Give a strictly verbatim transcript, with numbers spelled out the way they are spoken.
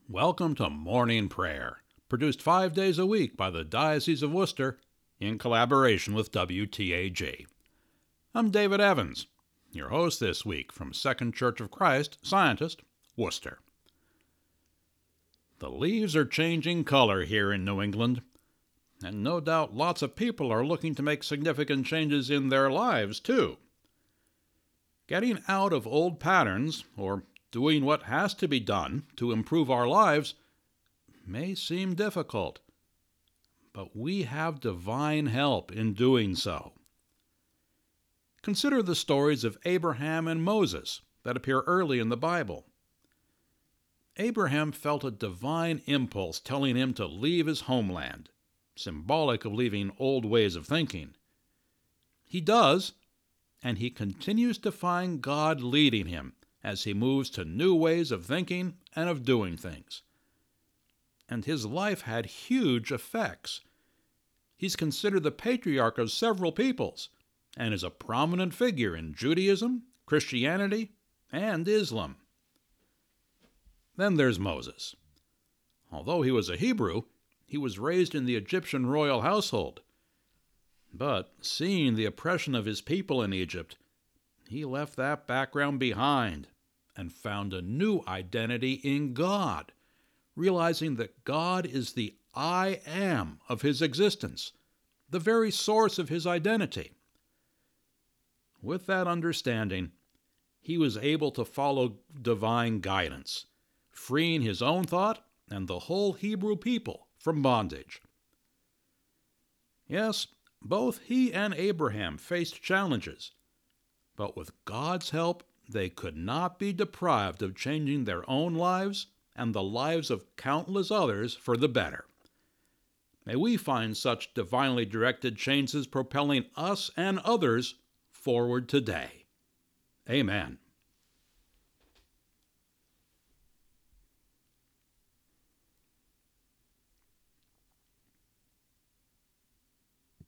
Welcome to Morning Prayer, produced five days a week by the Diocese of Worcester in collaboration with W T A G. I'm David Evans, your host this week from Second Church of Christ, Scientist, Worcester. The leaves are changing color here in New England, and no doubt lots of people are looking to make significant changes in their lives, too. Getting out of old patterns, or doing what has to be done to improve our lives, may seem difficult, but we have divine help in doing so. Consider the stories of Abraham and Moses that appear early in the Bible. Abraham felt a divine impulse telling him to leave his homeland, symbolic of leaving old ways of thinking. He does, and he continues to find God leading him as he moves to new ways of thinking and of doing things. And his life had huge effects. He's considered the patriarch of several peoples, and is a prominent figure in Judaism, Christianity, and Islam. Then there's Moses. Although he was a Hebrew, he was raised in the Egyptian royal household. But seeing the oppression of his people in Egypt, he left that background behind and found a new identity in God, realizing that God is the I am of his existence, the very source of his identity. With that understanding, he was able to follow divine guidance, freeing his own thought and the whole Hebrew people from bondage. Yes, both he and Abraham faced challenges, but with God's help, they could not be deprived of changing their own lives and the lives of countless others for the better. May we find such divinely directed changes propelling us and others forward today. Amen.